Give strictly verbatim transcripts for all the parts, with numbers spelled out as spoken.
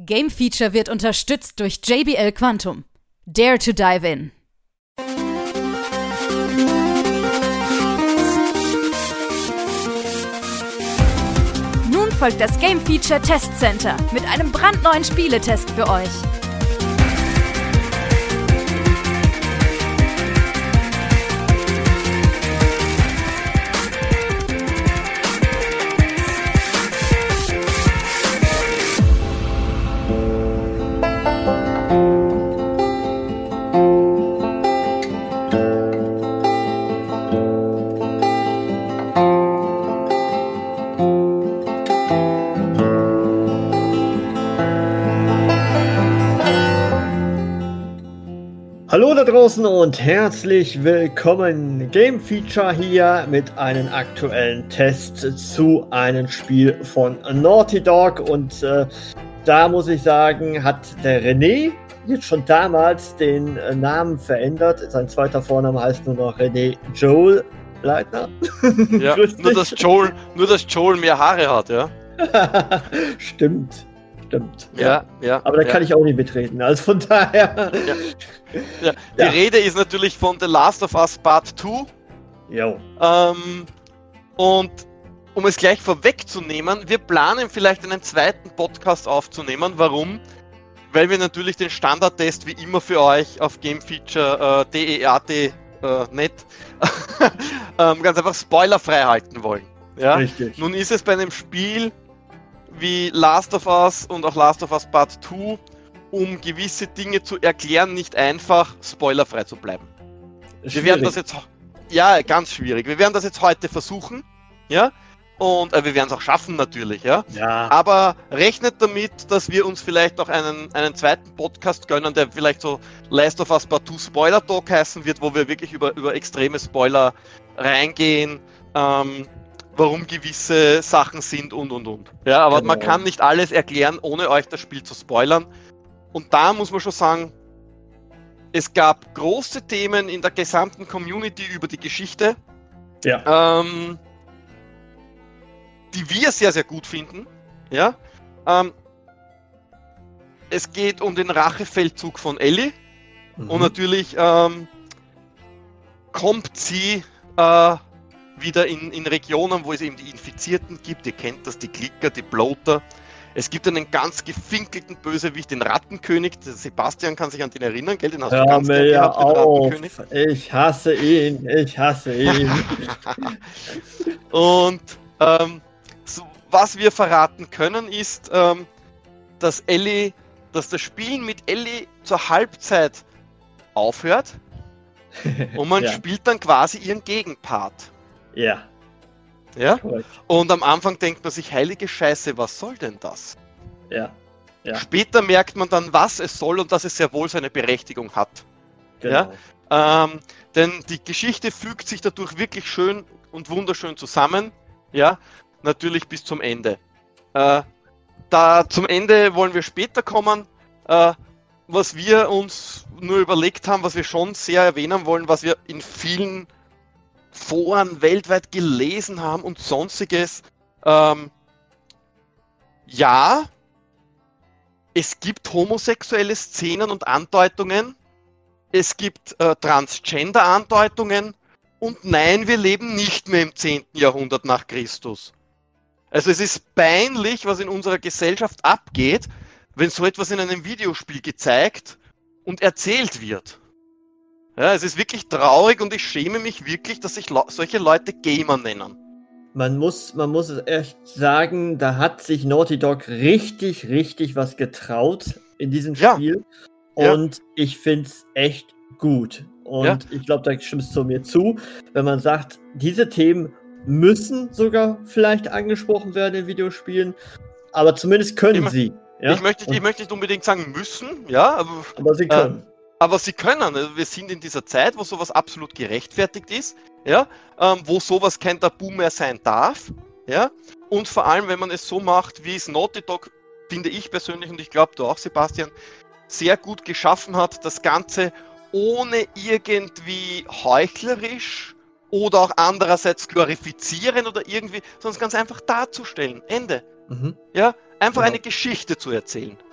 Game Feature wird unterstützt durch J B L Quantum. Dare to dive in. Nun folgt das Game Feature Test Center mit einem brandneuen Spieletest für euch. Hallo da draußen und herzlich willkommen. Game Feature hier mit einem aktuellen Test zu einem Spiel von Naughty Dog. Und äh, da muss ich sagen, hat der René jetzt schon damals den äh, Namen verändert. Sein zweiter Vorname heißt nur noch René Joel Leitner. Ja, nur dass, Joel, nur dass Joel mehr Haare hat, ja. Stimmt. Stimmt. Ja, ja. ja Aber da ja. kann ich auch nicht mitreden, also von daher. Ja. Ja. Die ja. Rede ist natürlich von The Last of Us Part zwei. Jo. Ähm, und um es gleich vorwegzunehmen, wir planen vielleicht einen zweiten Podcast aufzunehmen. Warum? Weil wir natürlich den Standardtest wie immer für euch auf gamefeature punkt de äh, net ähm, ganz einfach spoilerfrei halten wollen. Ja? Richtig. Nun ist es bei einem Spiel wie Last of Us und auch Last of Us Part zwei, um gewisse Dinge zu erklären, nicht einfach, spoilerfrei zu bleiben. Schwierig. Wir werden das jetzt, ja, ganz schwierig. Wir werden das jetzt heute versuchen, ja, und äh, wir werden es auch schaffen natürlich, ja. Ja. Aber rechnet damit, dass wir uns vielleicht noch einen, einen zweiten Podcast gönnen, der vielleicht so Last of Us Part zwei Spoiler Talk heißen wird, wo wir wirklich über, über extreme Spoiler reingehen, ähm, warum gewisse Sachen sind und und und. Ja, aber genau. Man kann nicht alles erklären, ohne euch das Spiel zu spoilern. Und da muss man schon sagen, es gab große Themen in der gesamten Community über die Geschichte, ja. ähm, die wir sehr, sehr gut finden. Ja? Ähm, es geht um den Rachefeldzug von Ellie. Mhm. Und natürlich ähm, kommt sie äh, wieder in, in Regionen, wo es eben die Infizierten gibt. Ihr kennt das, die Klicker, die Bloater. Es gibt einen ganz gefinkelten Bösewicht, den Rattenkönig. Der Sebastian kann sich an den erinnern, gell? Den hast Hör du ganz mir ja gehabt, den Rattenkönig. Ich hasse ihn, ich hasse ihn. Und ähm, so, was wir verraten können, ist, ähm, dass Ellie, dass das Spielen mit Ellie zur Halbzeit aufhört und man ja. spielt dann quasi ihren Gegenpart. Ja. Ja? Und am Anfang denkt man sich, heilige Scheiße, was soll denn das? Ja. ja. Später merkt man dann, was es soll und dass es sehr wohl seine Berechtigung hat. Genau. Ja? Ähm, denn die Geschichte fügt sich dadurch wirklich schön und wunderschön zusammen. Ja, natürlich bis zum Ende. Äh, da zum Ende wollen wir später kommen. Äh, was wir uns nur überlegt haben, was wir schon sehr erwähnen wollen, was wir in vielen Foren weltweit gelesen haben und sonstiges. Ähm, ja, es gibt homosexuelle Szenen und Andeutungen, es gibt äh, Transgender-Andeutungen und nein, wir leben nicht mehr im zehnten Jahrhundert nach Christus. Also es ist peinlich, was in unserer Gesellschaft abgeht, wenn so etwas in einem Videospiel gezeigt und erzählt wird. Ja, es ist wirklich traurig und ich schäme mich wirklich, dass sich le- solche Leute Gamer nennen. Man muss, man muss es echt sagen, da hat sich Naughty Dog richtig, richtig was getraut in diesem Spiel. Ja. Und ja. ich finde es echt gut. Und ja. ich glaube, da stimmst du mir zu, wenn man sagt, diese Themen müssen sogar vielleicht angesprochen werden in Videospielen, aber zumindest können ich, sie. Ja? Ich, möchte, ich möchte nicht unbedingt sagen müssen, ja, aber, aber sie können. Äh, Aber sie können, also wir sind in dieser Zeit, wo sowas absolut gerechtfertigt ist, ja, ähm, wo sowas kein Tabu mehr sein darf, ja, und vor allem, wenn man es so macht, wie es Naughty Dog, finde ich persönlich, und ich glaube du auch, Sebastian, sehr gut geschaffen hat, das Ganze ohne irgendwie heuchlerisch oder auch andererseits glorifizieren oder irgendwie, sondern ganz einfach darzustellen, Ende, mhm. ja, einfach genau. eine Geschichte zu erzählen.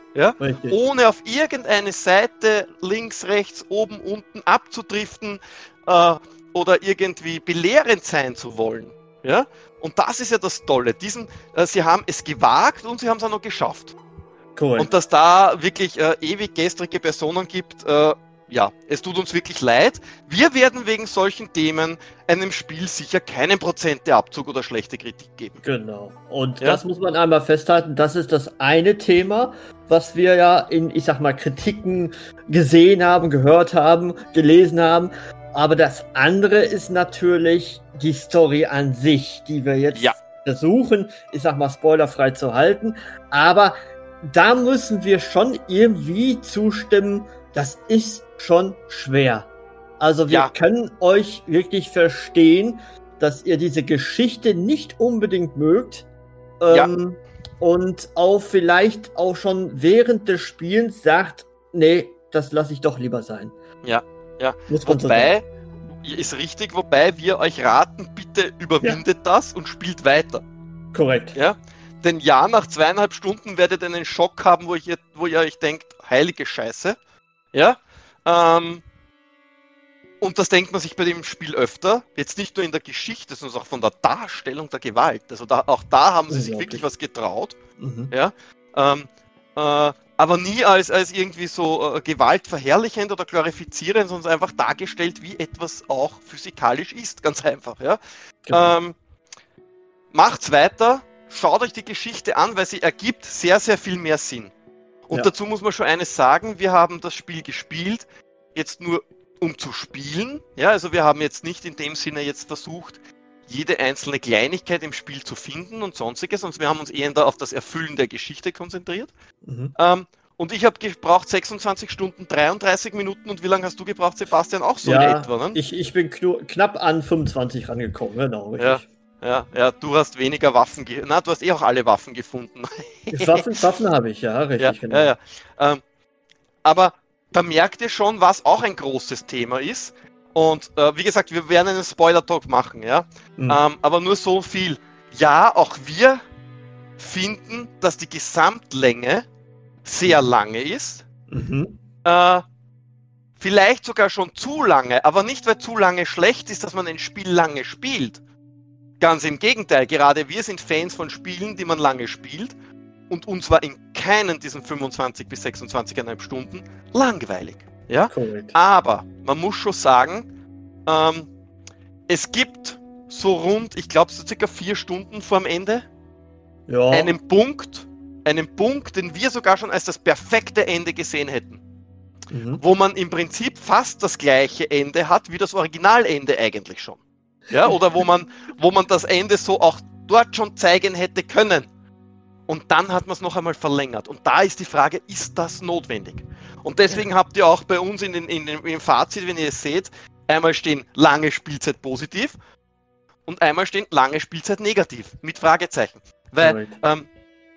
Ja? Richtig. Ohne auf irgendeine Seite links, rechts, oben, unten abzudriften äh, oder irgendwie belehrend sein zu wollen. Ja? Und das ist ja das Tolle. Diesen, äh, sie haben es gewagt und sie haben es auch noch geschafft. Korrekt. Und dass da wirklich äh, ewig gestrige Personen gibt, äh, ja, es tut uns wirklich leid. Wir werden wegen solchen Themen einem Spiel sicher keinen Prozenteabzug oder schlechte Kritik geben. Genau. Und Ja. das muss man einmal festhalten. Das ist das eine Thema, was wir ja in, ich sag mal, Kritiken gesehen haben, gehört haben, gelesen haben. Aber das andere ist natürlich die Story an sich, die wir jetzt Ja. versuchen, ich sag mal, spoilerfrei zu halten. Aber da müssen wir schon irgendwie zustimmen, das ist schon schwer. Also wir Ja. können euch wirklich verstehen, dass ihr diese Geschichte nicht unbedingt mögt. Ähm, und auch vielleicht auch schon während des Spielens sagt, nee, das lasse ich doch lieber sein. Ja, ja. Muss man so Wobei, ist richtig, wobei wir euch raten, bitte überwindet das und spielt weiter. sagen. Korrekt. Ja? Denn ja, nach zweieinhalb Stunden werdet ihr einen Schock haben, wo, ich, wo ihr euch denkt, heilige Scheiße. Ja? Ähm, und das denkt man sich bei dem Spiel öfter. Jetzt nicht nur in der Geschichte, sondern auch von der Darstellung der Gewalt. Also da, auch da haben sie sich Unglaublich. wirklich was getraut. Mhm. Ja? Ähm, äh, aber nie als, als irgendwie so äh, gewaltverherrlichend oder glorifizierend, sondern einfach dargestellt, wie etwas auch physikalisch ist. Ganz einfach. Ja? Genau. Ähm, macht's weiter. Schaut euch die Geschichte an, weil sie ergibt sehr, sehr viel mehr Sinn. Und Ja. dazu muss man schon eines sagen, wir haben das Spiel gespielt, jetzt nur um zu spielen. Ja, also wir haben jetzt nicht in dem Sinne jetzt versucht, jede einzelne Kleinigkeit im Spiel zu finden und sonstiges, sondern wir haben uns eher auf das Erfüllen der Geschichte konzentriert. Mhm. Ähm, und ich habe gebraucht sechsundzwanzig Stunden, dreiunddreißig Minuten. Und wie lange hast du gebraucht, Sebastian? Auch so in Ja, etwa, ne? ich, ich bin knu- knapp an fünfundzwanzig rangekommen, genau. Richtig. Ja, ja, du hast weniger Waffen, ge na, du hast eh auch alle Waffen gefunden. Waffen, Waffen habe ich, ja, richtig, Ja, genau. ja, ja. Ähm, aber da merkt ihr schon, was auch ein großes Thema ist. Und äh, wie gesagt, wir werden einen Spoiler-Talk machen, ja. Mhm. Ähm, aber nur so viel. Ja, auch wir finden, dass die Gesamtlänge sehr lange ist. Mhm. Äh, vielleicht sogar schon zu lange, aber nicht, weil zu lange schlecht ist, dass man ein Spiel lange spielt. Ganz im Gegenteil, gerade wir sind Fans von Spielen, die man lange spielt. Und uns war in keinen diesen fünfundzwanzig bis sechsundzwanzig Komma fünf Stunden langweilig. Ja? Korrekt. Aber man muss schon sagen, ähm, es gibt so rund, ich glaube so circa vier Stunden vorm Ende, Ja. einen Punkt, einen Punkt, den wir sogar schon als das perfekte Ende gesehen hätten. Mhm. Wo man im Prinzip fast das gleiche Ende hat, wie das Originalende eigentlich schon. Ja, oder wo man, wo man das Ende so auch dort schon zeigen hätte können. Und dann hat man es noch einmal verlängert. Und da ist die Frage, ist das notwendig? Und deswegen habt ihr auch bei uns in den, in den, im Fazit, wenn ihr es seht, einmal stehen lange Spielzeit positiv und einmal stehen lange Spielzeit negativ, mit Fragezeichen. Weil, Korrekt. ähm,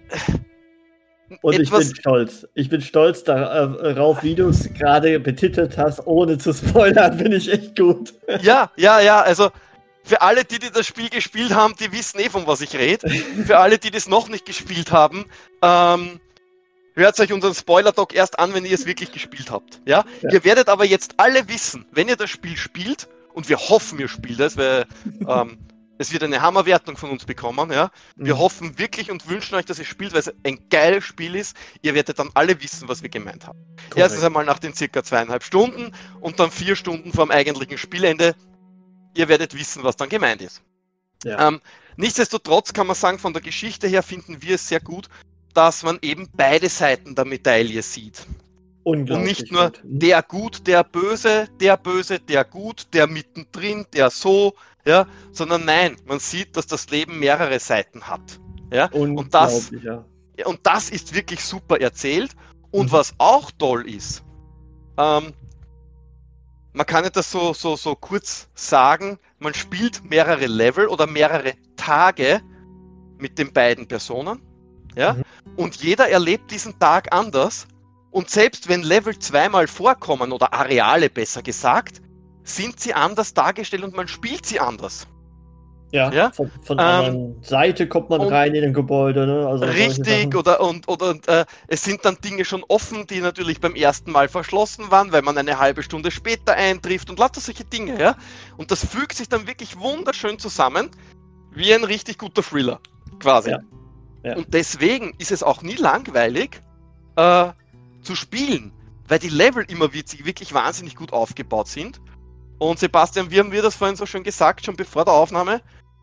Und ich etwas- bin stolz. Ich bin stolz darauf, wie du es gerade betitelt hast, ohne zu spoilern, bin ich echt gut. ja, ja, ja, also für alle, die, die das Spiel gespielt haben, die wissen eh, von was ich rede. Für alle, die das noch nicht gespielt haben, ähm, hört euch unseren Spoiler-Talk erst an, wenn ihr es wirklich gespielt habt. Ja? Ja. Ihr werdet aber jetzt alle wissen, wenn ihr das Spiel spielt, und wir hoffen, ihr spielt es, weil ähm, es wird eine Hammerwertung von uns bekommen. Ja? Wir Mhm. hoffen wirklich und wünschen euch, dass ihr spielt, weil es ein geiles Spiel ist. Ihr werdet dann alle wissen, was wir gemeint haben. Korrekt. Erstens einmal nach den circa zweieinhalb Stunden und dann vier Stunden vor dem eigentlichen Spielende. Ihr werdet wissen, was dann gemeint ist. Ja. Ähm, nichtsdestotrotz kann man sagen, von der Geschichte her finden wir es sehr gut, dass man eben beide Seiten der Medaille sieht. Und Unglaublich nicht nur gut. Mhm. der gut, der böse, der böse, der gut, der mittendrin, der so, ja, sondern nein, man sieht, dass das Leben mehrere Seiten hat. Ja? Und das, Unglaublich, ja. und das ist wirklich super erzählt. Und Mhm. was auch toll ist, ähm, man kann nicht das so, so, so kurz sagen, man spielt mehrere Level oder mehrere Tage mit den beiden Personen, ja, Mhm. und jeder erlebt diesen Tag anders. Und selbst wenn Level zweimal vorkommen oder Areale besser gesagt, sind sie anders dargestellt und man spielt sie anders. Ja, Ja? von, von der Ähm, anderen Seite kommt man und- rein in ein Gebäude, ne? Also solche Richtig, Sachen. oder und, oder und, äh, es sind dann Dinge schon offen, die natürlich beim ersten Mal verschlossen waren, weil man eine halbe Stunde später eintrifft und lauter solche Dinge, ja. Und das fügt sich dann wirklich wunderschön zusammen, wie ein richtig guter Thriller, quasi. Ja, ja. Und deswegen ist es auch nie langweilig äh, zu spielen, weil die Level immer wirklich wahnsinnig gut aufgebaut sind. Und Sebastian, wie haben wir das vorhin so schön gesagt, schon bevor der Aufnahme?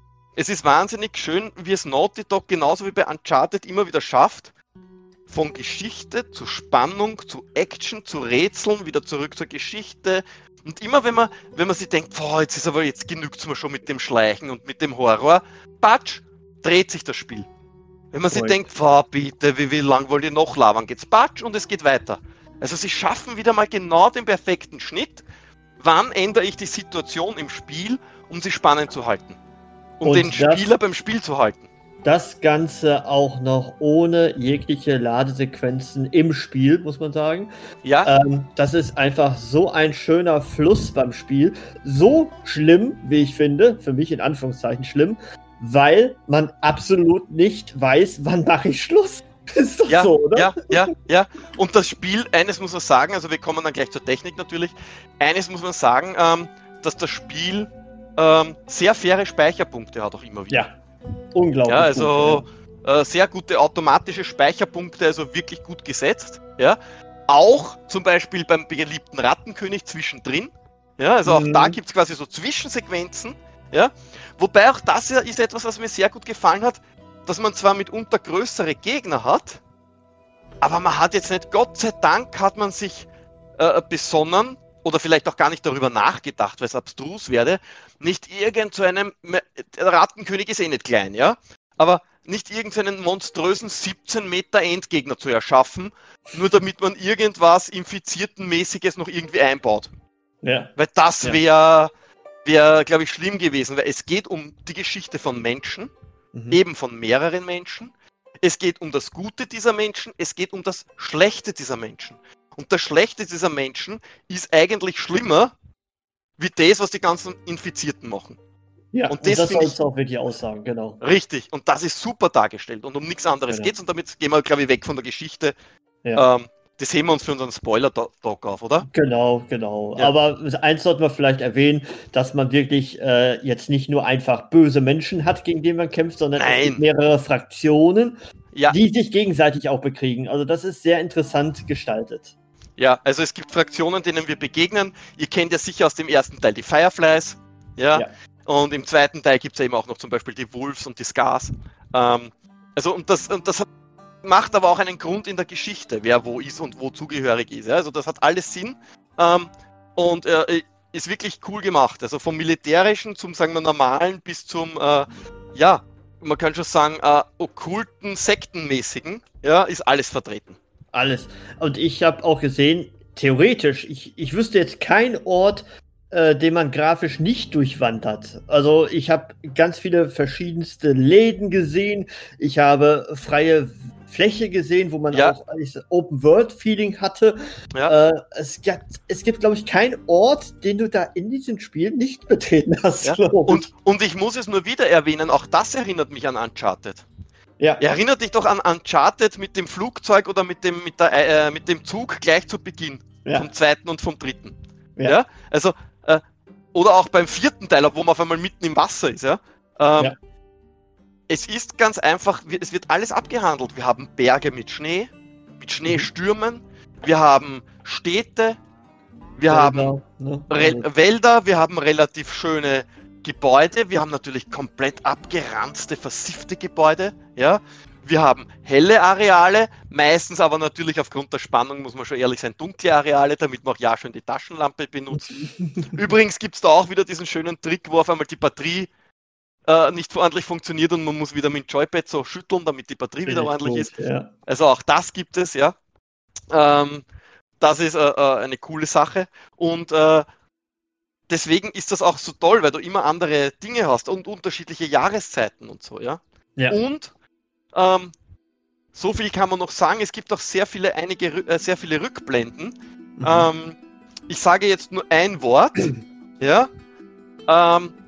Es ist wahnsinnig schön, wie es Naughty Dog genauso wie bei Uncharted immer wieder schafft, von Geschichte zu Spannung, zu Action, zu Rätseln, wieder zurück zur Geschichte. Und immer wenn man, wenn man sich denkt, boah, jetzt ist aber jetzt genügt's mir schon mit dem Schleichen und mit dem Horror, patsch, dreht sich das Spiel. Wenn man sich Correct. denkt, boah, bitte, wie, wie lang wollt ihr noch labern, geht's patsch und es geht weiter. Also sie schaffen wieder mal genau den perfekten Schnitt. Wann ändere ich die Situation im Spiel, um sie spannend zu halten? Um Und den das- Spieler beim Spiel zu halten. Das Ganze auch noch ohne jegliche Ladesequenzen im Spiel, muss man sagen. Ja, Ähm, das ist einfach so ein schöner Fluss beim Spiel. So schlimm, wie ich finde, für mich in Anführungszeichen schlimm, weil man absolut nicht weiß, wann mache ich Schluss. Ist doch ja, so, oder? ja, ja, ja. Und das Spiel, eines muss man sagen, also wir kommen dann gleich zur Technik natürlich, eines muss man sagen, ähm, dass das Spiel ähm, sehr faire Speicherpunkte hat auch immer wieder. Ja, unglaublich. Ja, also gut, äh, sehr gute automatische Speicherpunkte, also wirklich gut gesetzt. Ja, auch zum Beispiel beim beliebten Rattenkönig zwischendrin. Ja, also auch Mhm. da gibt es quasi so Zwischensequenzen. Ja, wobei auch das ja ist etwas, was mir sehr gut gefallen hat, dass man zwar mitunter größere Gegner hat, aber man hat jetzt nicht, Gott sei Dank hat man sich äh, besonnen oder vielleicht auch gar nicht darüber nachgedacht, weil es abstrus werde, nicht irgend so einem, der Rattenkönig ist eh nicht klein, ja, aber nicht irgendeinen monströsen siebzehn Meter Endgegner zu erschaffen, nur damit man irgendwas Infiziertenmäßiges noch irgendwie einbaut. Ja. Weil das Ja. wäre, wär, glaube ich, schlimm gewesen, weil es geht um die Geschichte von Menschen, Mhm. eben von mehreren Menschen. Es geht um das Gute dieser Menschen, es geht um das Schlechte dieser Menschen. Und das Schlechte dieser Menschen ist eigentlich schlimmer, wie das, was die ganzen Infizierten machen. Ja, Und und das das find soll ich- es auch wirklich aussagen, genau. Richtig, und das ist super dargestellt und um nichts anderes Genau. geht's und damit gehen wir, glaube ich, weg von der Geschichte. Ja. Ähm, das heben wir uns für unseren Spoiler-Talk auf, oder? Genau, genau. Ja. Aber eins sollten wir vielleicht erwähnen, dass man wirklich äh, jetzt nicht nur einfach böse Menschen hat, gegen die man kämpft, sondern Nein. es gibt mehrere Fraktionen, Ja, die sich gegenseitig auch bekriegen. Also das ist sehr interessant gestaltet. ja, also es gibt Fraktionen, denen wir begegnen. Ihr kennt ja sicher aus dem ersten Teil die Fireflies, ja, Ja. und im zweiten Teil gibt es ja eben auch noch zum Beispiel die Wolves und die Scars. Ähm, also und das, und das hat, macht aber auch einen Grund in der Geschichte, wer wo ist und wo zugehörig ist. Ja? Also das hat alles Sinn ähm, und äh, ist wirklich cool gemacht. Also vom Militärischen zum, sagen wir, Normalen bis zum, äh, ja, man kann schon sagen, äh, okkulten, sektenmäßigen, ja, ist alles vertreten. Alles. Und ich habe auch gesehen, theoretisch, ich, ich wüsste jetzt keinen Ort, äh, den man grafisch nicht durchwandert. Also ich habe ganz viele verschiedenste Läden gesehen. Ich habe freie Fläche gesehen, wo man Ja. auch dieses Open-World-Feeling hatte. Ja. Äh, es gibt, es gibt glaube ich, keinen Ort, den du da in diesem Spiel nicht betreten hast, Ja. glaube ich. Und, und ich muss es nur wieder erwähnen, auch das erinnert mich an Uncharted. ja. Erinnert dich doch an Uncharted mit dem Flugzeug oder mit dem, mit der, äh, mit dem Zug gleich zu Beginn. Ja. Vom zweiten und vom dritten. Ja. Ja. Also, äh, oder auch beim vierten Teil, wo man auf einmal mitten im Wasser ist. Ja. Ähm, Ja. Es ist ganz einfach, wir- es wird alles abgehandelt. Wir haben Berge mit Schnee, mit Schneestürmen, wir haben Städte, wir haben Genau, ne? Re Wälder, wir haben relativ schöne Gebäude, wir haben natürlich komplett abgeranzte, versiffte Gebäude, ja. Wir haben helle Areale, meistens aber natürlich aufgrund der Spannung, muss man schon ehrlich sein, dunkle Areale, damit man auch ja schön die Taschenlampe benutzt. Übrigens gibt es da auch wieder diesen schönen Trick, wo auf einmal die Batterie äh, nicht ordentlich funktioniert und man muss wieder mit dem Joypad so schütteln, damit die Batterie wieder ordentlich ist. Ja. Also auch das gibt es, ja. Ähm, das ist äh, äh, eine coole Sache. Und äh, deswegen ist das auch so toll, weil du immer andere Dinge hast und unterschiedliche Jahreszeiten und so, ja. Ja. Und ähm, so viel kann man noch sagen, es gibt auch sehr viele, einige, Rü- äh, sehr viele Rückblenden. Mhm. Ähm, ich sage jetzt nur ein Wort, ja. Ähm,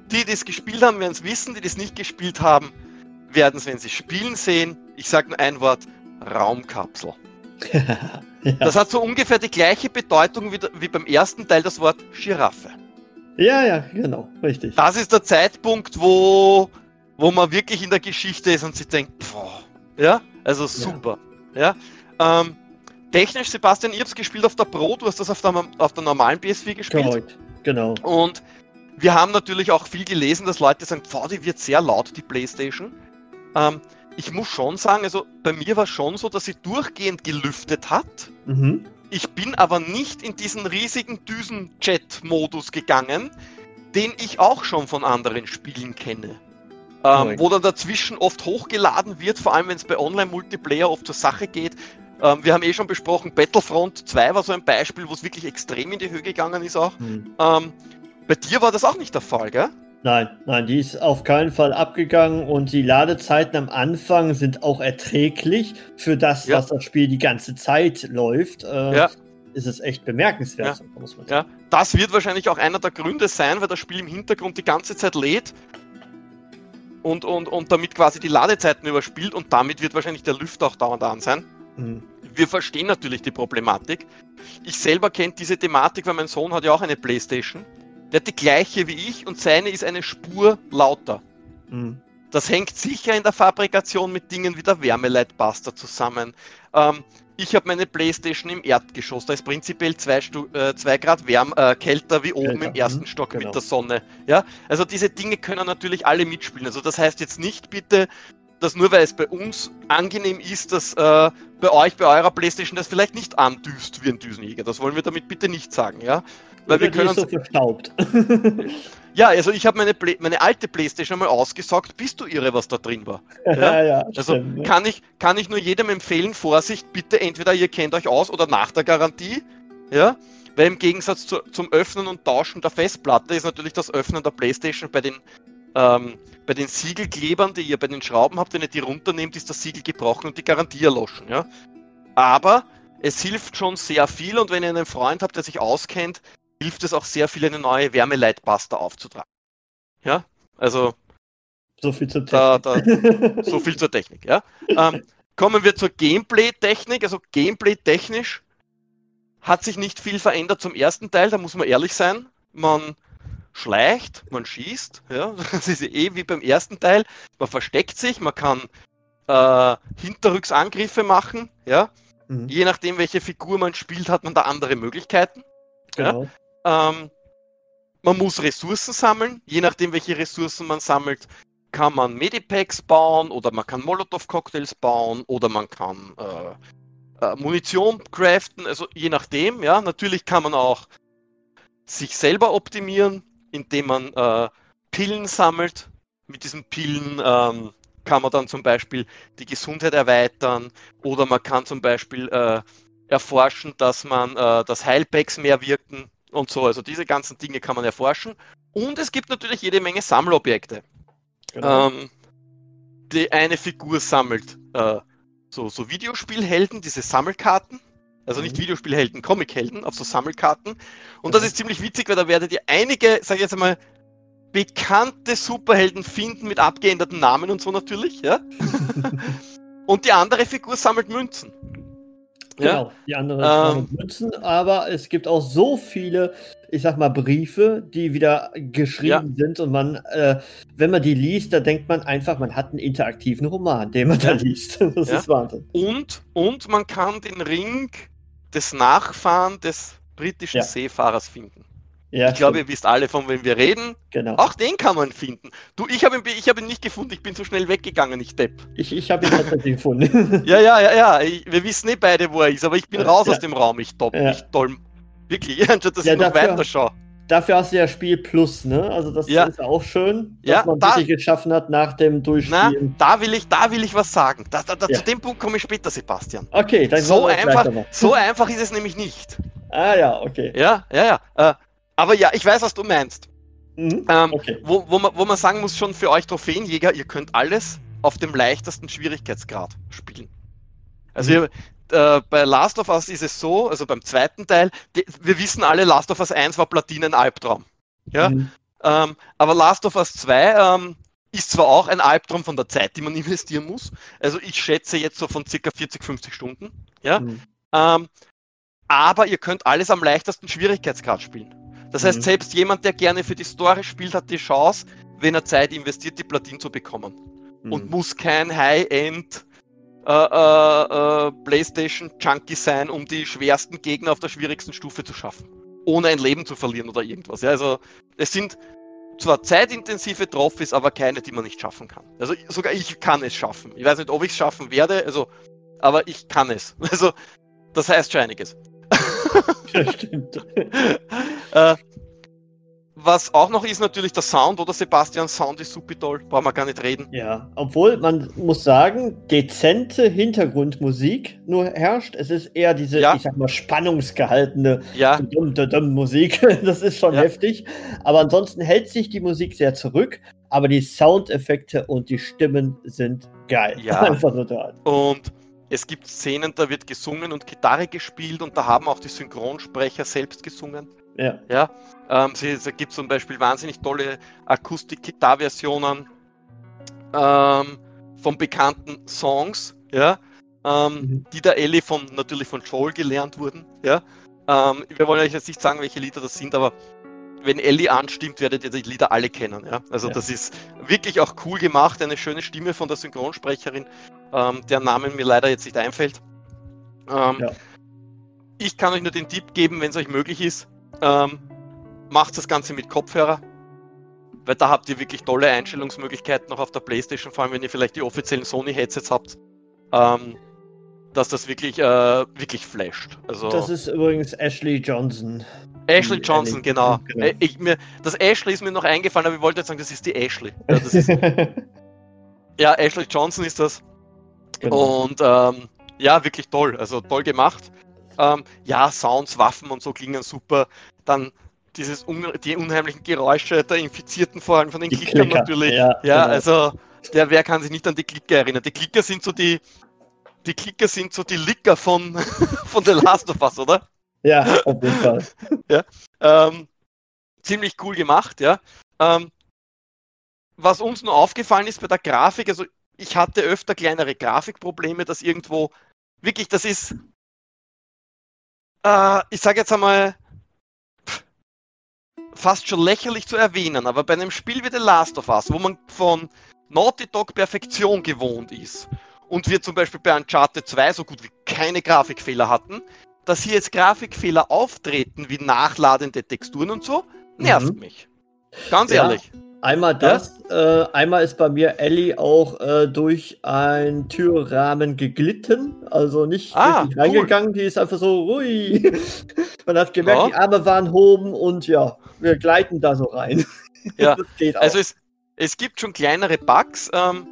Die, die es gespielt haben, werden es wissen, die, die es nicht gespielt haben, werden es, wenn sie spielen, sehen. Ich sage nur ein Wort, Raumkapsel. ja. Das hat so ungefähr die gleiche Bedeutung wie, wie beim ersten Teil das Wort Giraffe. ja, ja, genau, richtig. Das ist der Zeitpunkt, wo, wo man wirklich in der Geschichte ist und sich denkt, boah, ja, also super. Ja. Ja. Ähm, technisch, Sebastian, ich hab's gespielt auf der Pro, du hast das auf der, auf der normalen P S vier gespielt. Correct. Genau. Und wir haben natürlich auch viel gelesen, dass Leute sagen, boah, die wird sehr laut, die PlayStation. Ähm, ich muss schon sagen, also bei mir war es schon so, dass sie durchgehend gelüftet hat. Mhm. Ich bin aber nicht in diesen riesigen Düsen-Chat-Modus gegangen, den ich auch schon von anderen Spielen kenne. Ähm, wo dann dazwischen oft hochgeladen wird, vor allem wenn es bei Online-Multiplayer oft zur Sache geht. Ähm, wir haben eh schon besprochen, Battlefront zwei war so ein Beispiel, wo es wirklich extrem in die Höhe gegangen ist auch. Mhm. Ähm, bei dir war das auch nicht der Fall, gell? Nein, nein, die ist auf keinen Fall abgegangen und die Ladezeiten am Anfang sind auch erträglich für das, Ja. was das Spiel die ganze Zeit läuft. Äh, Ja. Ist es echt bemerkenswert, Ja. muss man Ja, sagen. das wird wahrscheinlich auch einer der Gründe sein, weil das Spiel im Hintergrund die ganze Zeit lädt und, und, und damit quasi die Ladezeiten überspielt und damit wird wahrscheinlich der Lüfter auch dauernd an sein. Mhm. Wir verstehen natürlich die Problematik. Ich selber kenne diese Thematik, weil mein Sohn hat ja auch eine PlayStation. Der hat die gleiche wie ich und seine ist eine Spur lauter. Mhm. Das hängt sicher in der Fabrikation mit Dingen wie der Wärmeleitbuster zusammen. Ähm, ich habe meine PlayStation im Erdgeschoss, da ist prinzipiell zwei, Stu äh, zwei Grad wärm, äh, kälter wie oben Kälter, im ersten mhm, Stock genau. mit der Sonne. Ja? Also diese Dinge können natürlich alle mitspielen. Also das heißt jetzt nicht bitte, dass nur weil es bei uns angenehm ist, dass äh, bei euch, bei eurer PlayStation das vielleicht nicht andüst wie ein Düsenjäger. Das wollen wir damit bitte nicht sagen. Ja? Weil Oder wir die können ist so verstaubt. Ja, also ich habe meine, Play meine alte PlayStation einmal ausgesaugt, bist du irre, was da drin war. Ja? ja, ja, Also stimmt, ne? kann ich, kann ich nur jedem empfehlen, Vorsicht, bitte entweder ihr kennt euch aus oder nach der Garantie, ja, weil im Gegensatz zu, zum Öffnen und Tauschen der Festplatte ist natürlich das Öffnen der PlayStation bei den, ähm, bei den Siegelklebern, die ihr bei den Schrauben habt, wenn ihr die runternehmt, ist das Siegel gebrochen und die Garantie erloschen, ja. Aber es hilft schon sehr viel und wenn ihr einen Freund habt, der sich auskennt, hilft es auch sehr viel, eine neue Wärmeleitbuster aufzutragen. Ja, also So viel zur da, Technik. da, so viel zur Technik. Ja. Ähm, kommen wir zur Gameplay-Technik. Also Gameplay-technisch hat sich nicht viel verändert zum ersten Teil, da muss man ehrlich sein. Man schleicht, man schießt, ja, das ist eh wie beim ersten Teil. Man versteckt sich, man kann äh, Hinterrücksangriffe machen. Ja. Mhm. Je nachdem, welche Figur man spielt, hat man da andere Möglichkeiten. Genau. Ähm, man muss Ressourcen sammeln. Je nachdem, welche Ressourcen man sammelt, kann man Medipacks bauen oder man kann Molotov-Cocktails bauen oder man kann äh, äh, Munition craften. Also je nachdem, ja. Natürlich kann man auch sich selber optimieren, indem man äh, Pillen sammelt. Mit diesen Pillen ähm, kann man dann zum Beispiel die Gesundheit erweitern oder man kann zum Beispiel äh, erforschen, dass man, äh, dass Heilpacks mehr wirken und so. Also diese ganzen Dinge kann man erforschen. Und es gibt natürlich jede Menge Sammelobjekte. Genau. Ähm, die eine Figur sammelt äh, so, so Videospielhelden, diese Sammelkarten. Also nicht Mhm. Videospielhelden, Comichelden, auf so Sammelkarten. Und Genau. das ist ziemlich witzig, weil da werdet ihr einige, sag ich jetzt einmal, bekannte Superhelden finden mit abgeänderten Namen und so natürlich, ja. Und die andere Figur sammelt Münzen. Ja? Genau, die anderen Ähm, ähm, Münzen, aber es gibt auch so viele, ich sag mal, Briefe, die wieder geschrieben sind und man, äh, wenn man die liest, da denkt man einfach, man hat einen interaktiven Roman, den man Ja. da liest. Das Ja. ist Wahnsinn. Und, und man kann den Ring des Nachfahren des britischen Ja. Seefahrers finden. Ja, Ich glaube, stimmt. ihr wisst alle, von wem wir reden. Genau. Auch den kann man finden. Du, ich habe ihn, ich hab ihn nicht gefunden, ich bin zu schnell weggegangen, ich Depp. Ich, ich habe ihn tatsächlich gefunden. Ja, ja, ja, ja, ich, wir wissen eh beide, wo er ist, aber ich bin Ja, raus ja. aus dem Raum, ich top, Ja. ich toll. Wirklich, anstatt dass Ja, ich noch dafür- weiter schaue. Dafür hast du ja Spiel Plus, ne? Also das Ja. ist auch schön, dass Ja, man da- wirklich geschaffen hat nach dem Na, Durchspielen. da will ich, da will ich was sagen. Da, da, da, Ja. Zu dem Punkt komme ich später, Sebastian. Okay, dann So wollen wir gleich einfach, nochmal. so einfach ist es nämlich nicht. Ah ja, okay. Ja, ja, ja. Äh, aber ja, ich weiß, was du meinst. Mhm. Ähm, Okay. wo, wo, man, wo man sagen muss, schon für euch Trophäenjäger, ihr könnt alles auf dem leichtesten Schwierigkeitsgrad spielen. Also Mhm. ihr, äh, bei Last of Us ist es so, also beim zweiten Teil, die, wir wissen alle, Last of Us eins war Platinen Albtraum. Ja? Mhm. Ähm, aber Last of Us zwei ähm, ist zwar auch ein Albtraum von der Zeit, die man investieren muss. Also ich schätze jetzt so von circa vierzig, fünfzig Stunden. Ja? Mhm. Ähm, aber ihr könnt alles am leichtesten Schwierigkeitsgrad spielen. Das heißt, mhm. selbst jemand, der gerne für die Story spielt, hat die Chance, wenn er Zeit investiert, die Platine zu bekommen. Mhm. Und muss kein High-End äh, äh, äh, PlayStation-Junkie sein, um die schwersten Gegner auf der schwierigsten Stufe zu schaffen. Ohne ein Leben zu verlieren oder irgendwas. Ja, also es sind zwar zeitintensive Trophys, aber keine, die man nicht schaffen kann. Also sogar ich kann es schaffen. Ich weiß nicht, ob ich es schaffen werde, also, aber ich kann es. Also das heißt schon einiges. Ja, stimmt. äh, was auch noch ist natürlich der Sound, oder Sebastian? Sound ist super toll, brauchen wir gar nicht reden. Ja, obwohl man muss sagen, dezente Hintergrundmusik nur herrscht. Es ist eher diese, ja. ich sag mal, spannungsgehaltene ja. dum, dum, dum Musik. Das ist schon ja. heftig. Aber ansonsten hält sich die Musik sehr zurück. Aber die Soundeffekte und die Stimmen sind geil. Ja. Einfach total. Und es gibt Szenen, da wird gesungen und Gitarre gespielt und da haben auch die Synchronsprecher selbst gesungen. Ja. Ja, ähm, es gibt zum Beispiel wahnsinnig tolle Akustik-Gitarre-Versionen ähm, von bekannten Songs, ja, ähm, mhm. die der Ellie von, natürlich von Joel gelernt wurden. Ja. Ähm, wir wollen euch jetzt nicht sagen, welche Lieder das sind, aber wenn Ellie anstimmt, werdet ihr die Lieder alle kennen. Ja. Also ja. das ist wirklich auch cool gemacht, eine schöne Stimme von der Synchronsprecherin, ähm, deren Name mir leider jetzt nicht einfällt. Ähm, ja. Ich kann euch nur den Tipp geben, wenn es euch möglich ist, Ähm, macht das Ganze mit Kopfhörer, weil da habt ihr wirklich tolle Einstellungsmöglichkeiten noch auf der PlayStation, vor allem wenn ihr vielleicht die offiziellen Sony-Headsets habt, ähm, dass das wirklich, äh, wirklich flasht. Also, das ist übrigens Ashley Johnson. Ashley Johnson, Ellie. Genau. genau. Äh, ich, mir, das Ashley ist mir noch eingefallen, aber ich wollte jetzt sagen, das ist die Ashley. Ja, das ist, ja Ashley Johnson ist das. Genau. Und ähm, ja, wirklich toll, also toll gemacht. Ähm, ja, Sounds, Waffen und so klingen super. Dann dieses un die unheimlichen Geräusche der Infizierten, vor allem von den die Klickern Klicker. Natürlich. Ja, ja genau. Also der, wer kann sich nicht an die Klicker erinnern? Die Klicker sind so die, die Klicker sind so die Licker von, von The Last of Us, oder? Ja, auf jeden Fall. Ja, ähm, ziemlich cool gemacht, ja. Ähm, was uns nur aufgefallen ist bei der Grafik, also ich hatte öfter kleinere Grafikprobleme, dass irgendwo wirklich, das ist Uh, ich sage jetzt einmal, pff, fast schon lächerlich zu erwähnen, aber bei einem Spiel wie The Last of Us, wo man von Naughty Dog Perfektion gewohnt ist und wir zum Beispiel bei Uncharted zwei so gut wie keine Grafikfehler hatten, dass hier jetzt Grafikfehler auftreten wie nachladende Texturen und so, nervt mhm. mich. Ganz ja. ehrlich. Einmal das, ja? äh, einmal ist bei mir Ellie auch äh, durch einen Türrahmen geglitten, also nicht ah, richtig reingegangen, cool. Die ist einfach so ruhig. Man hat gemerkt, ja. die Arme waren oben und ja, wir gleiten da so rein. Ja, das geht auch. Also es, es gibt schon kleinere Bugs. Ähm,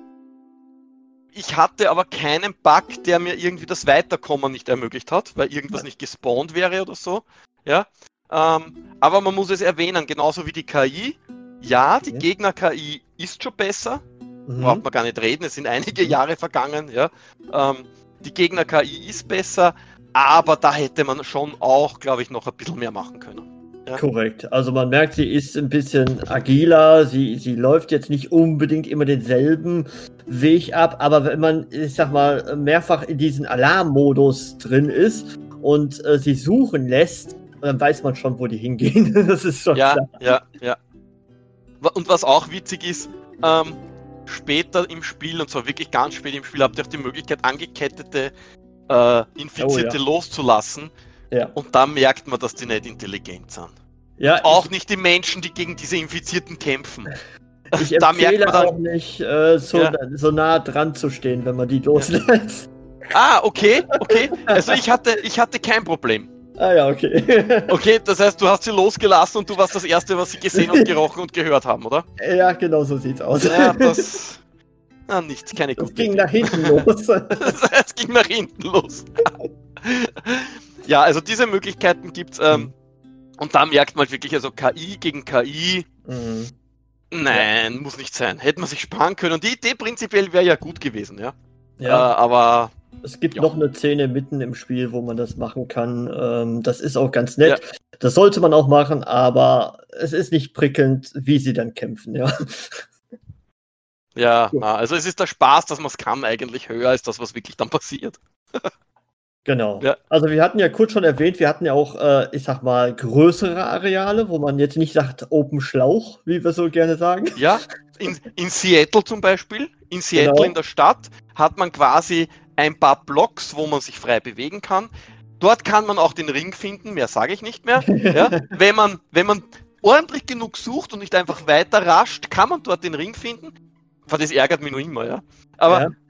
ich hatte aber keinen Bug, der mir irgendwie das Weiterkommen nicht ermöglicht hat, weil irgendwas ja. nicht gespawnt wäre oder so. Ja, ähm, aber man muss es erwähnen, genauso wie die K I. Ja, die ja. Gegner-K I ist schon besser, mhm. braucht man gar nicht reden, es sind einige Jahre vergangen, ja. Ähm, die Gegner-K I ist besser, aber da hätte man schon auch, glaube ich, noch ein bisschen mehr machen können. Ja? Korrekt, also man merkt, sie ist ein bisschen agiler, sie, sie läuft jetzt nicht unbedingt immer denselben Weg ab, aber wenn man, ich sag mal, mehrfach in diesen Alarmmodus drin ist und äh, sie suchen lässt, dann weiß man schon, wo die hingehen, das ist schon ja, klar. Ja, ja, ja. Und was auch witzig ist, ähm, später im Spiel, und zwar wirklich ganz spät im Spiel, habt ihr auch die Möglichkeit, angekettete äh, Infizierte oh, ja. loszulassen. Ja. Und da merkt man, dass die nicht intelligent sind. Ja, auch ich, nicht die Menschen, die gegen diese Infizierten kämpfen. Ich da empfehle merkt man dann, auch nicht, äh, so, ja. so nah dran zu stehen, wenn man die loslässt. Ah, okay, okay. Also ich hatte, ich hatte kein Problem. Ah ja, okay. Okay, das heißt, du hast sie losgelassen und du warst das Erste, was sie gesehen und gerochen und gehört haben, oder? Ja, genau so sieht's aus. Ja, das... Ah, nichts, keine gute Idee. Es ging nach hinten los. Es ging nach hinten los. Ja, also diese Möglichkeiten gibt's. Ähm, und da merkt man wirklich, also K I gegen K I... Mhm. Nein, ja. muss nicht sein. Hätte man sich sparen können. Und die Idee prinzipiell wäre ja gut gewesen, ja. ja. Äh, aber Es gibt Ja. noch eine Szene mitten im Spiel, wo man das machen kann. Ähm, das ist auch ganz nett. Ja. Das sollte man auch machen, aber es ist nicht prickelnd, wie sie dann kämpfen, ja. Ja, na, also es ist der Spaß, dass man es kann, eigentlich höher als das, was wirklich dann passiert. Genau. Ja. Also wir hatten ja kurz schon erwähnt, wir hatten ja auch, äh, ich sag mal, größere Areale, wo man jetzt nicht sagt Open Schlauch, wie wir so gerne sagen. Ja, in, in Seattle zum Beispiel, in Seattle Genau. in der Stadt, hat man quasi ein paar Blocks, wo man sich frei bewegen kann. Dort kann man auch den Ring finden, mehr sage ich nicht mehr. Ja? wenn, man, wenn man ordentlich genug sucht und nicht einfach weiter rascht, kann man dort den Ring finden. Das ärgert mich noch immer, ja. Aber Ja.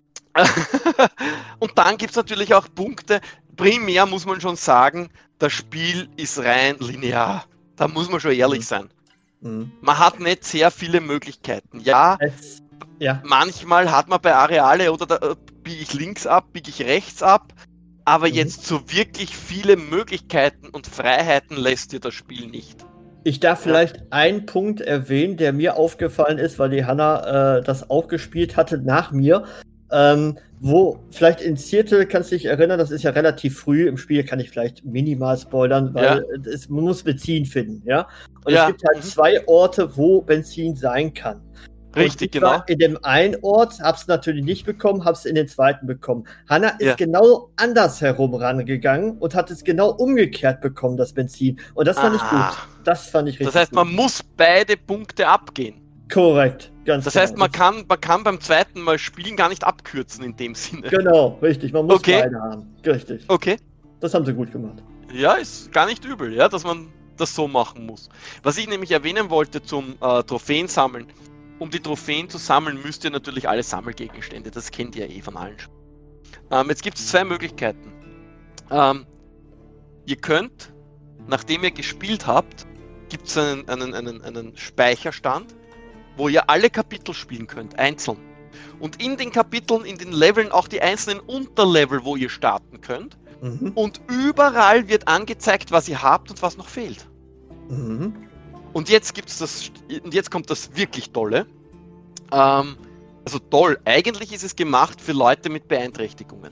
und dann gibt es natürlich auch Punkte. Primär muss man schon sagen, das Spiel ist rein linear. Da muss man schon ehrlich Mhm. sein. Mhm. Man hat nicht sehr viele Möglichkeiten. Ja, Es, ja. manchmal hat man bei Areale oder da äh, biege ich links ab, biege ich rechts ab. Aber Mhm. jetzt so wirklich viele Möglichkeiten und Freiheiten lässt dir das Spiel nicht. Ich darf vielleicht einen Punkt erwähnen, der mir aufgefallen ist, weil die Hanna äh, das auch gespielt hatte nach mir. Ähm, wo vielleicht in Seattle, kannst du dich erinnern, das ist ja relativ früh im Spiel, kann ich vielleicht minimal spoilern, weil Ja. es, man muss Benzin finden, ja. Und Ja, es gibt halt mhm. zwei Orte, wo Benzin sein kann. Richtig, und ich war genau. In dem einen Ort, hab's natürlich nicht bekommen, hab's in den zweiten bekommen. Hanna ist Ja. genau andersherum rangegangen und hat es genau umgekehrt bekommen, das Benzin. Und das fand ich Ah. gut. Das fand ich richtig Das heißt, gut. man muss beide Punkte abgehen. Korrekt, ganz Das genau. heißt, man kann, man kann beim zweiten Mal spielen gar nicht abkürzen in dem Sinne. Genau, richtig. Man muss Okay. beide haben. Richtig. Okay. Das haben sie gut gemacht. Ja, ist gar nicht übel, ja, dass man das so machen muss. Was ich nämlich erwähnen wollte zum äh, Trophäen sammeln. Um die Trophäen zu sammeln, müsst ihr natürlich alle Sammelgegenstände. Das kennt ihr eh von allen. Ähm, jetzt gibt es zwei Möglichkeiten. Ähm, ihr könnt, nachdem ihr gespielt habt, gibt es einen, einen, einen, einen Speicherstand, wo ihr alle Kapitel spielen könnt, einzeln. Und in den Kapiteln, in den Leveln auch die einzelnen Unterlevel, wo ihr starten könnt. Mhm. Und überall wird angezeigt, was ihr habt und was noch fehlt. Mhm. Und jetzt gibt's das, und jetzt kommt das wirklich Tolle. Ähm, also toll, eigentlich ist es gemacht für Leute mit Beeinträchtigungen.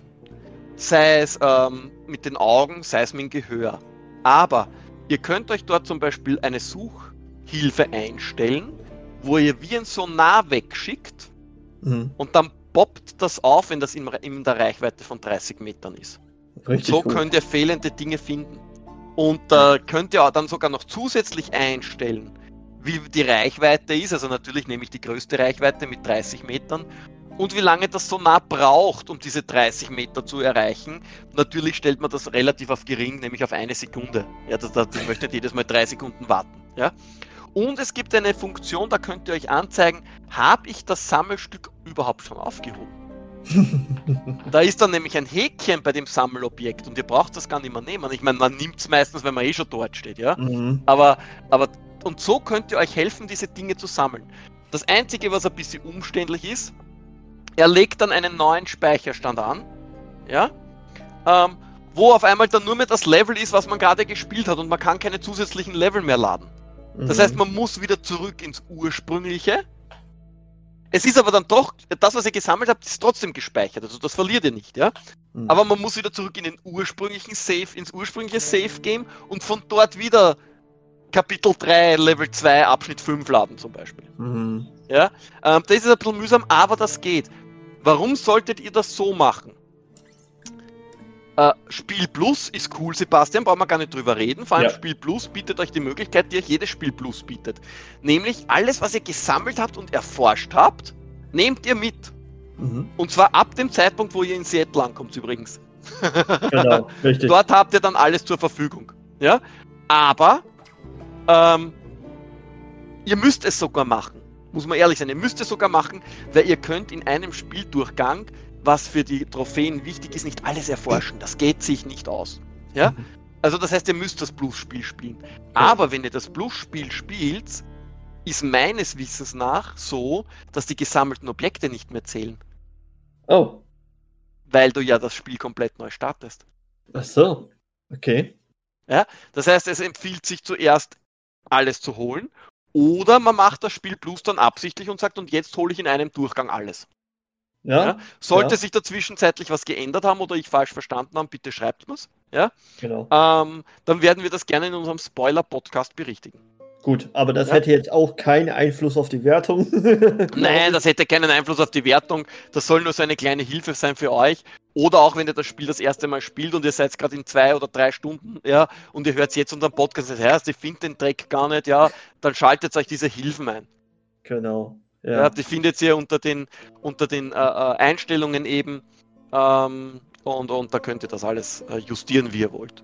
Sei es ähm, mit den Augen, sei es mit dem Gehör. Aber ihr könnt euch dort zum Beispiel eine Suchhilfe einstellen, wo ihr wie ein Sonar wegschickt Mhm. und dann poppt das auf, wenn das in, in der Reichweite von dreißig Metern ist. Richtig So gut. könnt ihr fehlende Dinge finden. Und äh, könnt ihr dann sogar noch zusätzlich einstellen, wie die Reichweite ist. Also natürlich nehme ich die größte Reichweite mit dreißig Metern. Und wie lange das Sonar braucht, um diese dreißig Meter zu erreichen. Natürlich stellt man das relativ auf gering, nämlich auf eine Sekunde. Ja, das, das, ich möchte nicht jedes Mal drei Sekunden warten. Ja? Und es gibt eine Funktion, da könnt ihr euch anzeigen, habe ich das Sammelstück überhaupt schon aufgehoben? Da ist dann nämlich ein Häkchen bei dem Sammelobjekt und ihr braucht das gar nicht mehr nehmen. Ich meine, man nimmt es meistens, wenn man eh schon dort steht, ja. Mhm. Aber, aber, und so könnt ihr euch helfen, diese Dinge zu sammeln. Das Einzige, was ein bisschen umständlich ist, er legt dann einen neuen Speicherstand an, ja, ähm, wo auf einmal dann nur mehr das Level ist, was man gerade gespielt hat und man kann keine zusätzlichen Level mehr laden. Das Mhm. heißt, man muss wieder zurück ins Ursprüngliche. Es ist aber dann doch, das, was ihr gesammelt habt, ist trotzdem gespeichert. Also das verliert ihr nicht, ja. Mhm. Aber man muss wieder zurück in den ursprünglichen Save, ins ursprüngliche Save-Game und von dort wieder Kapitel drei, Level zwei, Abschnitt fünf laden zum Beispiel. Mhm. Ja, ähm, das ist ein bisschen mühsam, aber das geht. Warum solltet ihr das so machen? Äh, Spiel Plus ist cool, Sebastian, brauchen wir gar nicht drüber reden. Vor allem Ja. Spiel Plus bietet euch die Möglichkeit, die euch jedes Spiel Plus bietet. Nämlich alles, was ihr gesammelt habt und erforscht habt, nehmt ihr mit. Mhm. Und zwar ab dem Zeitpunkt, wo ihr in Seattle ankommt übrigens. Genau, richtig. Dort habt ihr dann alles zur Verfügung. Ja? Aber ähm, ihr müsst es sogar machen. Muss man ehrlich sein, ihr müsst es sogar machen, weil ihr könnt in einem Spieldurchgang, was für die Trophäen wichtig ist, nicht alles erforschen. Das geht sich nicht aus. Ja? Also das heißt, ihr müsst das Plus-Spiel spielen. Aber wenn ihr das Plus-Spiel spielt, ist meines Wissens nach so, dass die gesammelten Objekte nicht mehr zählen. Oh, Weil du ja das Spiel komplett neu startest. ach so. Okay. Das heißt, es empfiehlt sich zuerst, alles zu holen. Oder man macht das Spiel Plus dann absichtlich und sagt, und jetzt hole ich in einem Durchgang alles. Ja, Ja? Sollte ja. sich da zwischenzeitlich was geändert haben oder ich falsch verstanden haben, bitte schreibt mir's. Ja? Genau. Ähm, dann werden wir das gerne in unserem Spoiler-Podcast berichtigen. Gut, aber das Ja? hätte jetzt auch keinen Einfluss auf die Wertung. Nein, das hätte keinen Einfluss auf die Wertung. Das soll nur so eine kleine Hilfe sein für euch. Oder auch, wenn ihr das Spiel das erste Mal spielt und ihr seid gerade in zwei oder drei Stunden, ja, und ihr hört jetzt unseren Podcast, das heißt, ihr findet den Dreck gar nicht, ja, dann schaltet euch diese Hilfen ein. Genau. Ja. Ja. Die findet ihr unter den, unter den äh, Einstellungen eben. Ähm, und, und da könnt ihr das alles äh, justieren, wie ihr wollt.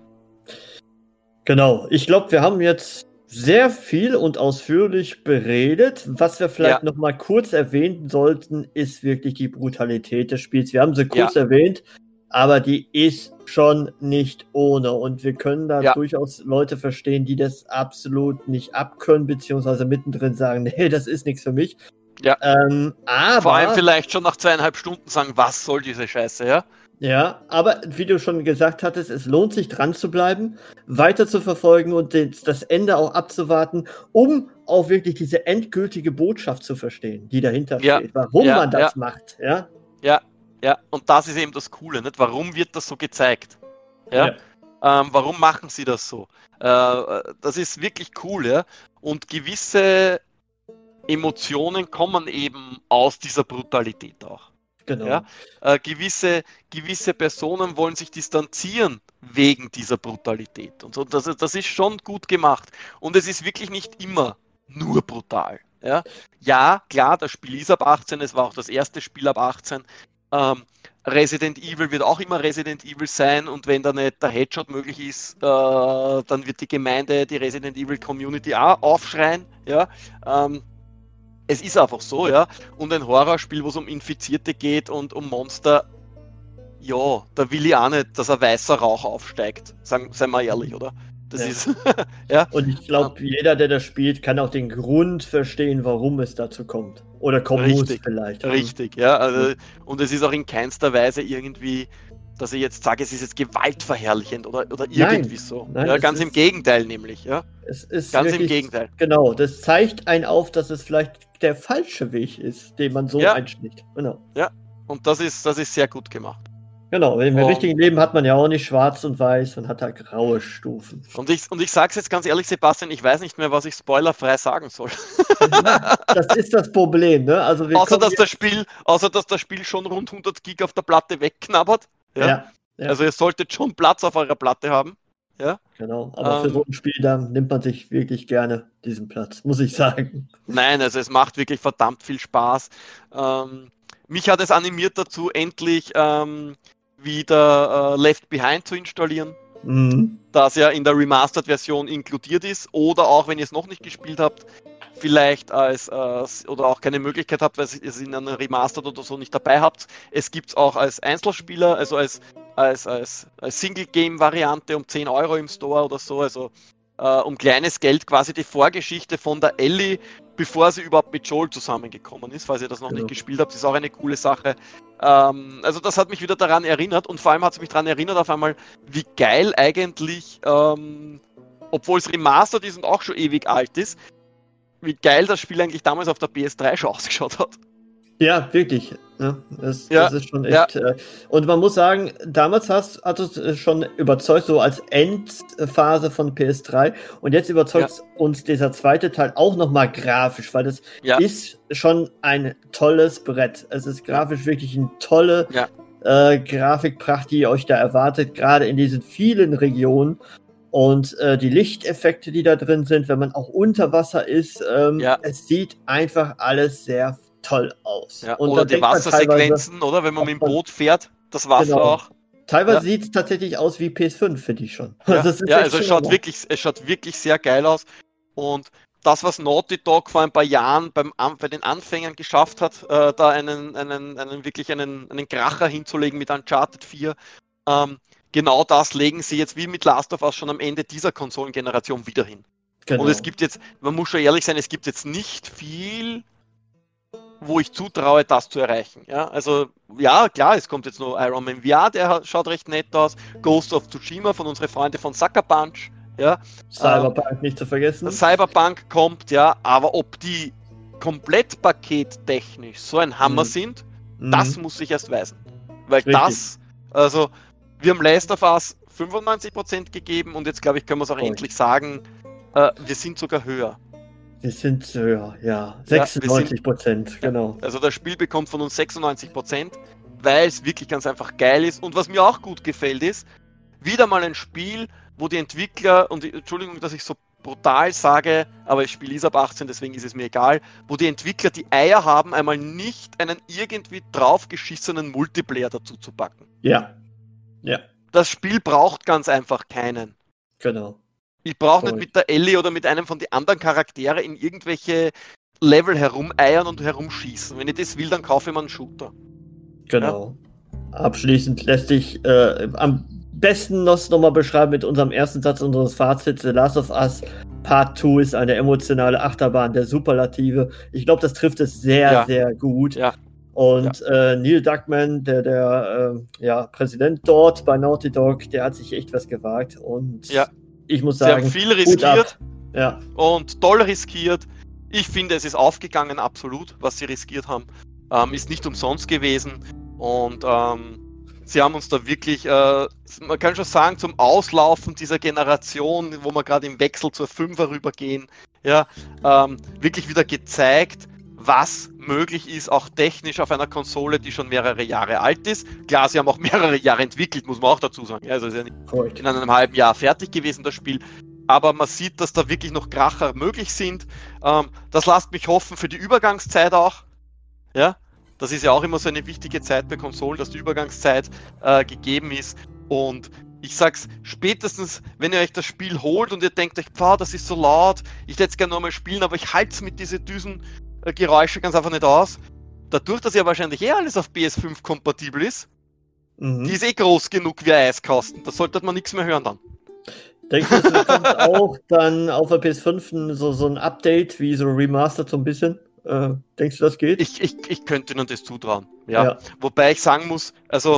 Genau. Ich glaube, wir haben jetzt sehr viel und ausführlich beredet. Was wir vielleicht Ja. noch mal kurz erwähnen sollten, ist wirklich die Brutalität des Spiels. Wir haben sie kurz Ja. erwähnt, aber die ist schon nicht ohne. Und wir können da Ja. durchaus Leute verstehen, die das absolut nicht abkönnen, beziehungsweise mittendrin sagen, nee, das ist nichts für mich. Ja. Ähm, aber, Vor allem vielleicht schon nach zweieinhalb Stunden sagen, was soll diese Scheiße, ja? ja, aber wie du schon gesagt hattest, es lohnt sich dran zu bleiben, weiter zu verfolgen und den, das Ende auch abzuwarten, um auch wirklich diese endgültige Botschaft zu verstehen, die dahinter Ja. steht, warum Ja, man das ja. macht. Ja, Ja, ja, und das ist eben das Coole, nicht? Warum wird das so gezeigt? Ja? Ähm, warum machen sie das so? Äh, das ist wirklich cool, ja. Und gewisse Emotionen kommen eben aus dieser Brutalität auch. genau. Ja? Äh, gewisse, gewisse Personen wollen sich distanzieren wegen dieser Brutalität. Und so, das, das ist schon gut gemacht. Und es ist wirklich nicht immer nur brutal. Ja, ja klar, das Spiel ist ab achtzehn, es war auch das erste Spiel ab achtzehn. Ähm, Resident Evil wird auch immer Resident Evil sein und wenn da nicht der Headshot möglich ist, äh, dann wird die Gemeinde, die Resident Evil Community auch aufschreien. Ja? Ähm, es ist einfach so, ja. Und ein Horrorspiel, wo es um Infizierte geht und um Monster, ja, da will ich auch nicht, dass ein weißer Rauch aufsteigt. Sagen, seien wir ehrlich, oder? Das Ja. ist, ja. Und ich glaube, jeder, der das spielt, kann auch den Grund verstehen, warum es dazu kommt. Oder kommen muss Richtig, vielleicht. Richtig, ja. Also, und es ist auch in keinster Weise irgendwie, dass ich jetzt sage, es ist jetzt gewaltverherrlichend oder, oder irgendwie Nein, so. nein, Ja, es ganz im ist- Gegenteil nämlich, ja. Es ist Ganz im wirklich, Gegenteil. Genau, das zeigt einen auf, dass es vielleicht der falsche Weg ist, den man so Ja. einschlägt. Genau. Und das ist, das ist sehr gut gemacht. Genau, im Und- richtigen Leben hat man ja auch nicht schwarz und weiß, man hat da graue Stufen. Und ich, und ich sage es jetzt ganz ehrlich, Sebastian, ich weiß nicht mehr, was ich spoilerfrei sagen soll. Das ist das Problem, ne? Also wir Außer kommen dass, jetzt- das Spiel, außer dass das Spiel schon rund hundert Gig auf der Platte wegknabbert. Ja? ja, ja. Also ihr solltet schon Platz auf eurer Platte haben. genau. Aber für ähm, so ein Spiel, da nimmt man sich wirklich gerne diesen Platz, muss ich sagen. Nein, also es macht wirklich verdammt viel Spaß. Ähm, mich hat es animiert dazu, endlich ähm, wieder äh, Left Behind zu installieren, Mhm. das ja in der Remastered-Version inkludiert ist. Oder auch, wenn ihr es noch nicht gespielt habt, vielleicht als, äh, oder auch keine Möglichkeit habt, weil ihr es in einer Remastered oder so nicht dabei habt. Es gibt es auch als Einzelspieler, also als, als, als, als Single-Game-Variante um zehn Euro im Store oder so. Also äh, um kleines Geld quasi die Vorgeschichte von der Ellie, bevor sie überhaupt mit Joel zusammengekommen ist, falls ihr das noch Genau. nicht gespielt habt, ist auch eine coole Sache. Ähm, also das hat mich wieder daran erinnert und vor allem hat es mich daran erinnert auf einmal, wie geil eigentlich, ähm, obwohl es remastered ist und auch schon ewig alt ist, wie geil das Spiel eigentlich damals auf der P S drei schon ausgeschaut hat. Ja, wirklich. Ja, das, Ja, das ist schon echt. Äh, und man muss sagen, damals hast, hat es äh, schon überzeugt, so als Endphase von P S drei. Und jetzt überzeugt uns dieser zweite Teil auch nochmal grafisch, weil das Ja. ist schon ein tolles Brett. Es ist grafisch wirklich eine tolle Ja. äh, Grafikpracht, die euch da erwartet, gerade in diesen vielen Regionen. Und äh, die Lichteffekte, die da drin sind, wenn man auch unter Wasser ist, ähm, Ja. es sieht einfach alles sehr toll aus. Ja, Und oder da die denkt man Wassersequenzen, oder? Wenn man mit dem auch- Boot fährt, das Wasser Genau. auch. Teilweise Ja. sieht es tatsächlich aus wie P S fünf, finde ich schon. Ja, Also es ist ja echt also es schon schaut, Hammer. wirklich, es schaut wirklich sehr geil aus. Und das, was Naughty Dog vor ein paar Jahren beim, An- bei den Anfängern geschafft hat, äh, da einen, einen, einen wirklich einen, einen Kracher hinzulegen mit Uncharted vier, ähm, genau das legen sie jetzt wie mit Last of Us schon am Ende dieser Konsolengeneration wieder hin. Genau. Und es gibt jetzt, man muss schon ehrlich sein, es gibt jetzt nicht viel, wo ich zutraue, das zu erreichen. Ja, also, ja, klar, es kommt jetzt noch Iron Man V R, der hat- schaut recht nett aus. Ghost of Tsushima von unseren Freunden von Sucker Punch. Ja, Cyberpunk nicht zu vergessen. Cyberpunk kommt, ja, aber ob die Komplettpaket technisch so ein Hammer Mhm. sind, Mhm. Das muss sich erst weisen. Weil Richtig. das, also, wir haben Last of Us fünfundneunzig Prozent gegeben und jetzt, glaube ich, können wir es auch Voll. endlich sagen, äh, wir sind sogar höher. Wir sind höher, ja. sechsundneunzig Prozent, genau. Also das Spiel bekommt von uns sechsundneunzig Prozent, weil es wirklich ganz einfach geil ist. Und was mir auch gut gefällt ist, wieder mal ein Spiel, wo die Entwickler, und Entschuldigung, dass ich so brutal sage, aber das Spiel ist ab achtzehn, deswegen ist es mir egal, wo die Entwickler die Eier haben, einmal nicht einen irgendwie draufgeschissenen Multiplayer dazu zu packen. Ja. Ja, Das Spiel braucht ganz einfach keinen. genau. Ich brauche nicht Voll. mit der Ellie oder mit einem von den anderen Charaktere in irgendwelche Level herumeiern und herumschießen. Wenn ich das will, dann kaufe ich mir einen Shooter. Genau. Abschließend lässt sich äh, am besten noch, noch mal beschreiben mit unserem ersten Satz unseres Fazits. The Last of Us Part zwei ist eine emotionale Achterbahn der Superlative. Ich glaube, das trifft es sehr, Ja. sehr gut. Ja. Und Äh, Neil Druckmann, der, der äh, ja, Präsident dort bei Naughty Dog, der hat sich echt was gewagt. Und Ja. ich muss Sie sagen, haben viel Hut ab. riskiert Ja, und toll riskiert. Ich finde, es ist aufgegangen, absolut, was sie riskiert haben. Ähm, ist nicht umsonst gewesen. Und ähm, sie haben uns da wirklich, äh, man kann schon sagen, zum Auslaufen dieser Generation, wo wir gerade im Wechsel zur Fünfer rübergehen, ja, ähm, wirklich wieder gezeigt, was möglich ist, auch technisch auf einer Konsole, die schon mehrere Jahre alt ist. Klar, sie haben auch mehrere Jahre entwickelt, muss man auch dazu sagen. Ja, also ist ja nicht korrekt. in einem halben Jahr fertig gewesen, das Spiel. Aber man sieht, dass da wirklich noch Kracher möglich sind. Ähm, das lässt mich hoffen für die Übergangszeit auch. Ja, das ist ja auch immer so eine wichtige Zeit bei Konsolen, dass die Übergangszeit äh, gegeben ist. Und ich sag's, spätestens, wenn ihr euch das Spiel holt und ihr denkt euch, pfah, das ist so laut, ich hätte es gerne nochmal spielen, aber ich halte es mit diesen Düsengeräuschen ganz einfach nicht aus. Dadurch, dass ja wahrscheinlich eh alles auf P S fünf kompatibel ist, Mhm. die ist eh groß genug wie ein Eiskasten. Da sollte man nichts mehr hören dann. Denkst du, es kommt auch dann auf der P S fünf ein- so, so ein Update, wie so Remastered so ein bisschen? Äh, denkst du, das geht? Ich, ich, ich könnte ihnen das zutrauen. Ja. Ja. Wobei ich sagen muss, also,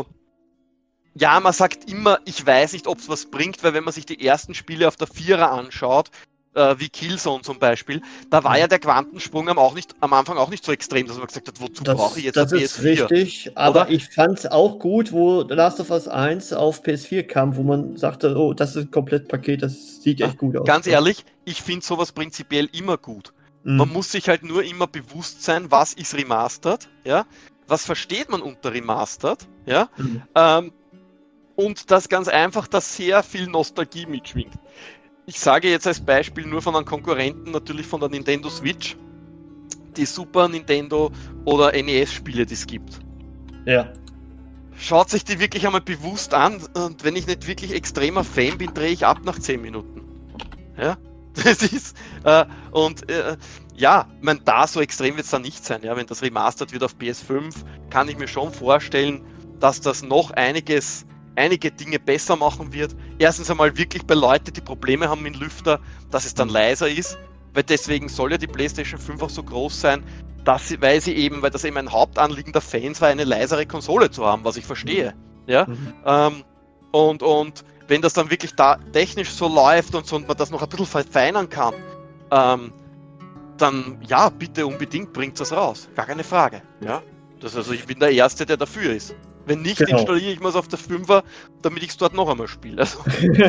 ja, man sagt immer, ich weiß nicht, ob es was bringt, weil wenn man sich die ersten Spiele auf der Vierer anschaut, äh, wie Killzone zum Beispiel, da war ja der Quantensprung am, auch nicht, am Anfang auch nicht so extrem, dass man gesagt hat, wozu Das, brauche ich jetzt das eine ist P S vier? richtig, aber Oder? ich fand es auch gut, wo The Last of Us eins auf P S vier kam, wo man sagte, oh, das ist ein Komplettpaket, das sieht echt gut aus. Ganz ehrlich, ich finde sowas prinzipiell immer gut. Mhm. Man muss sich halt nur immer bewusst sein, was ist Remastered, ja? Was versteht man unter Remastered, ja? Mhm. Ähm, und das ganz einfach, dass sehr viel Nostalgie mitschwingt. Ich sage jetzt als Beispiel nur von einem Konkurrenten, natürlich von der Nintendo Switch, die Super Nintendo oder N E S-Spiele, die es gibt. Ja. Schaut sich die wirklich einmal bewusst an und wenn ich nicht wirklich extremer Fan bin, drehe ich ab nach zehn Minuten. Ja, das ist, äh, und äh, ja, ich meine, da so extrem wird es dann nicht sein. Ja, wenn das remastered wird auf P S fünf, kann ich mir schon vorstellen, dass das noch einiges, einige Dinge besser machen wird. Erstens einmal wirklich bei Leuten, die Probleme haben mit dem Lüfter, dass es dann leiser ist, weil deswegen soll ja die PlayStation fünf auch so groß sein, dass sie, weil sie eben, weil das eben ein Hauptanliegen der Fans war, eine leisere Konsole zu haben, was ich verstehe. Ja, Mhm. ähm, und, und wenn das dann wirklich da technisch so läuft und so und man das noch ein bisschen verfeinern kann, ähm, dann ja, bitte unbedingt bringt das raus. Gar keine Frage. Ja? Das, also ich bin der Erste, der dafür ist. Wenn nicht, Genau. installiere ich mir es auf der Fünfer, damit ich es dort noch einmal spiele. Also,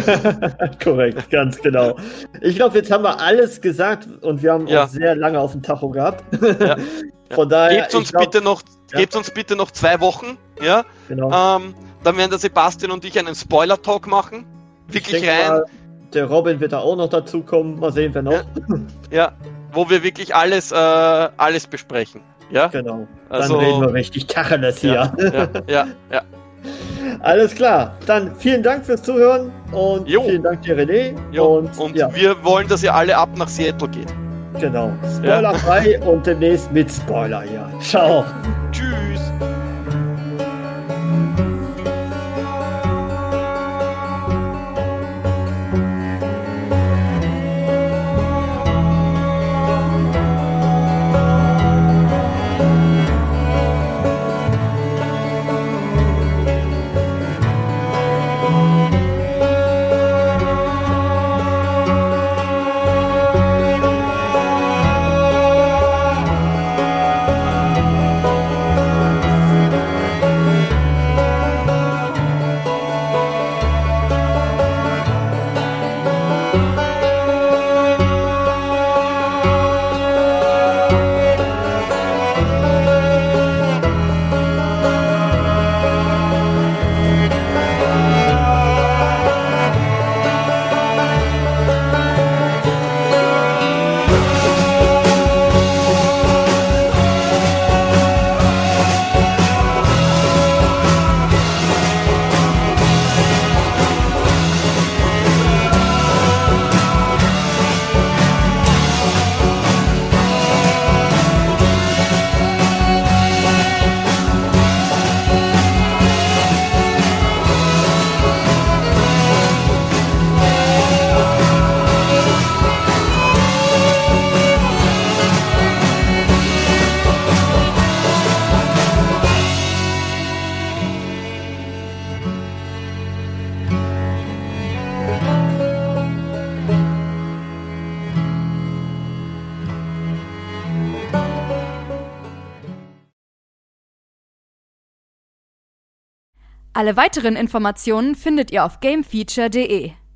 Korrekt, ganz genau. Ich glaube, jetzt haben wir alles gesagt und wir haben Ja. auch sehr lange auf dem Tacho gehabt. Ja. Von daher, gebt uns ich glaub, bitte noch, ja. gebt uns bitte noch zwei Wochen, ja. genau. Ähm, dann werden der Sebastian und ich einen Spoiler-Talk machen. Ich Wirklich denk rein. mal, der Robin wird da auch noch dazu kommen. Mal sehen, wer noch. Ja, wo wir wirklich alles, äh, alles besprechen. Ja, Genau. Dann Also- reden wir richtig Tacheles hier. ja, ja, ja, ja. Alles klar. Dann vielen Dank fürs Zuhören und Jo. vielen Dank dir, René. Jo, Und, und ja, wir wollen, dass ihr alle ab nach Seattle geht. genau. Spoilerfrei und demnächst mit Spoiler hier. Ciao. Tschüss. Alle weiteren Informationen findet ihr auf gamefeature punkt de.